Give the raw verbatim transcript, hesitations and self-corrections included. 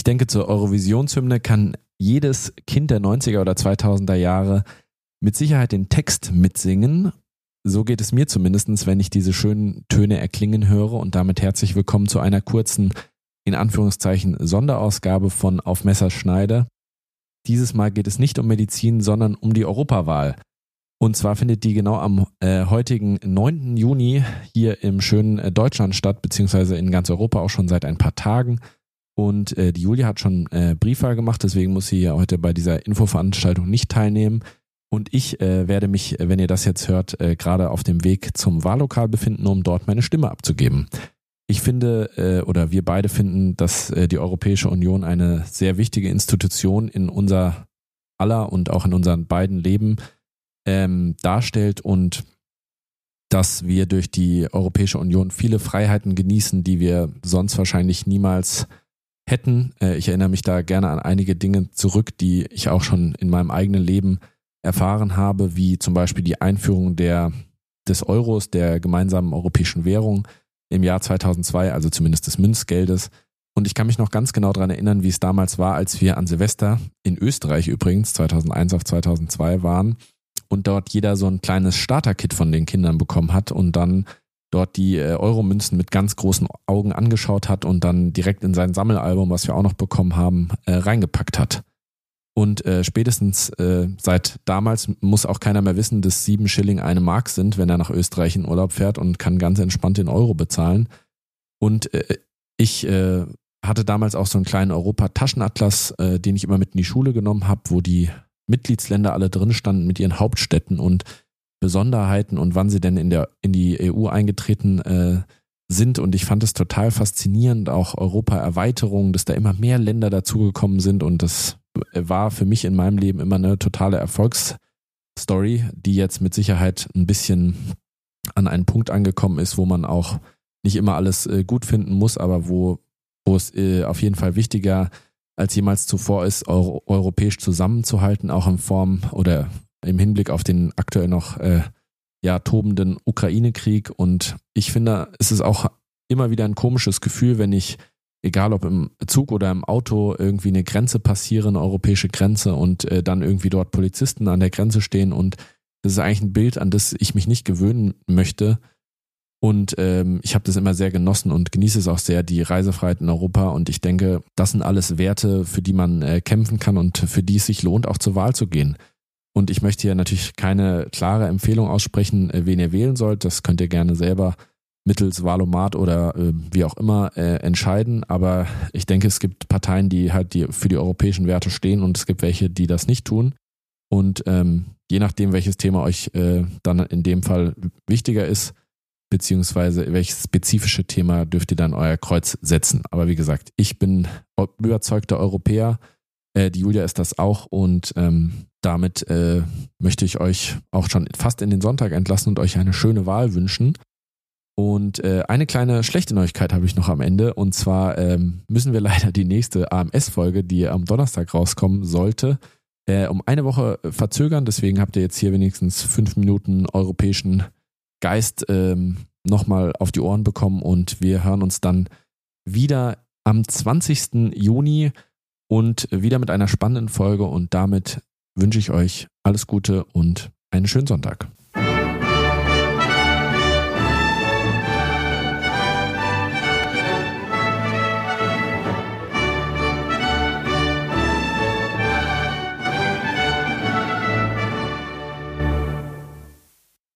Ich denke, zur Eurovisionshymne kann jedes Kind der neunziger oder zweitausender Jahre mit Sicherheit den Text mitsingen. So geht es mir zumindest, wenn ich diese schönen Töne erklingen höre. Und damit herzlich willkommen zu einer kurzen, in Anführungszeichen, Sonderausgabe von Auf Messerschneide. Dieses Mal geht es nicht um Medizin, sondern um die Europawahl. Und zwar findet die genau am äh, heutigen neunten Juni hier im schönen äh, Deutschland statt, beziehungsweise in ganz Europa auch schon seit ein paar Tagen. Und äh, die Julia hat schon äh, Briefwahl gemacht, deswegen muss sie ja heute bei dieser Infoveranstaltung nicht teilnehmen. Und ich äh, werde mich, wenn ihr das jetzt hört, äh, gerade auf dem Weg zum Wahllokal befinden, um dort meine Stimme abzugeben. Ich finde, äh, oder wir beide finden, dass äh, die Europäische Union eine sehr wichtige Institution in unser aller und auch in unseren beiden Leben ähm, darstellt und dass wir durch die Europäische Union viele Freiheiten genießen, die wir sonst wahrscheinlich niemals hätten. Äh, ich erinnere mich da gerne an einige Dinge zurück, die ich auch schon in meinem eigenen Leben erfahren habe, wie zum Beispiel die Einführung der, des Euros, der gemeinsamen europäischen Währung im Jahr zweitausendzwei, also zumindest des Münzgeldes. Und ich kann mich noch ganz genau daran erinnern, wie es damals war, als wir an Silvester in Österreich übrigens zweitausendeins auf zweitausendzwei waren und dort jeder so ein kleines Starter-Kit von den Kindern bekommen hat und dann dort die äh, Euromünzen mit ganz großen Augen angeschaut hat und dann direkt in sein Sammelalbum, was wir auch noch bekommen haben, äh, reingepackt hat. Und äh, spätestens äh, seit damals muss auch keiner mehr wissen, dass sieben Schilling eine Mark sind, wenn er nach Österreich in Urlaub fährt und kann ganz entspannt in Euro bezahlen. Und äh, ich äh, hatte damals auch so einen kleinen Europa-Taschenatlas, äh, den ich immer mit in die Schule genommen habe, wo die Mitgliedsländer alle drin standen mit ihren Hauptstädten und Besonderheiten und wann sie denn in der in die E U eingetreten äh, sind. Und ich fand es total faszinierend, auch Europa-Erweiterung, dass da immer mehr Länder dazugekommen sind und das war für mich in meinem Leben immer eine totale Erfolgsstory, die jetzt mit Sicherheit ein bisschen an einen Punkt angekommen ist, wo man auch nicht immer alles gut finden muss, aber wo, wo es auf jeden Fall wichtiger als jemals zuvor ist, euro, europäisch zusammenzuhalten, auch in Form oder im Hinblick auf den aktuell noch äh, ja, tobenden Ukraine-Krieg. Und ich finde, es ist auch immer wieder ein komisches Gefühl, wenn ich egal ob im Zug oder im Auto irgendwie eine Grenze passiere, eine europäische Grenze und äh, dann irgendwie dort Polizisten an der Grenze stehen und das ist eigentlich ein Bild, an das ich mich nicht gewöhnen möchte und ähm, ich habe das immer sehr genossen und genieße es auch sehr, die Reisefreiheit in Europa und ich denke, das sind alles Werte, für die man äh, kämpfen kann und für die es sich lohnt, auch zur Wahl zu gehen. Und ich möchte hier natürlich keine klare Empfehlung aussprechen, äh, wen ihr wählen sollt, das könnt ihr gerne selber mittels Wahlomat oder äh, wie auch immer äh, entscheiden, aber ich denke, es gibt Parteien, die halt die für die europäischen Werte stehen und es gibt welche, die das nicht tun und ähm, je nachdem, welches Thema euch äh, dann in dem Fall wichtiger ist, beziehungsweise welches spezifische Thema dürft ihr dann euer Kreuz setzen, aber wie gesagt, ich bin überzeugter Europäer, äh, die Julia ist das auch und ähm, damit äh, möchte ich euch auch schon fast in den Sonntag entlassen und euch eine schöne Wahl wünschen. Und äh, eine kleine schlechte Neuigkeit habe ich noch am Ende und zwar ähm, müssen wir leider die nächste A M S-Folge, die am Donnerstag rauskommen sollte, äh, um eine Woche verzögern. Deswegen habt ihr jetzt hier wenigstens fünf Minuten europäischen Geist ähm, nochmal auf die Ohren bekommen und wir hören uns dann wieder am zwanzigsten Juni und wieder mit einer spannenden Folge und damit wünsche ich euch alles Gute und einen schönen Sonntag.